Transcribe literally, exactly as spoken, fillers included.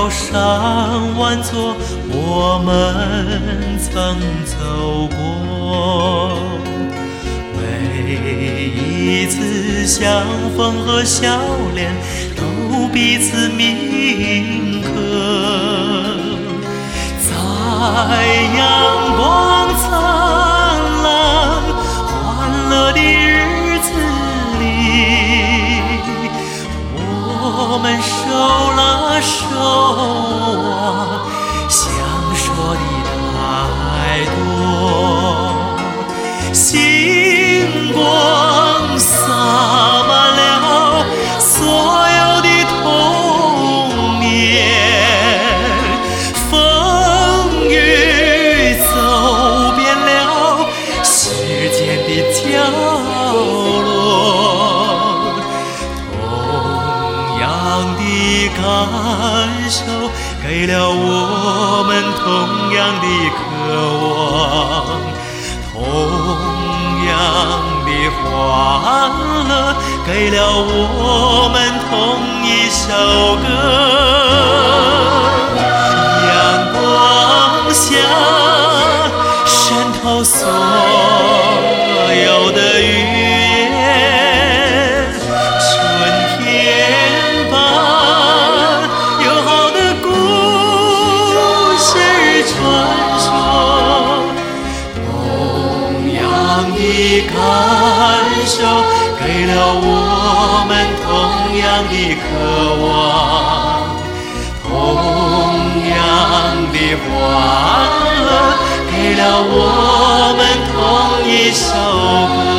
高山万座，我们曾走过。每一次相逢和笑脸，都彼此铭刻。在阳光灿烂、欢乐的日子里，我们手拉手啊，想说的太多。星光洒满了所有的童年，风雨走遍了世间的角落。同样的感受，给了我们同样的渴望。同样的欢乐，给了我们同一首歌。阳光下渗透所有的语言，春天般友好的故事传说。的感受，给了我们同样的渴望，同样的欢乐，给了我们同一首歌。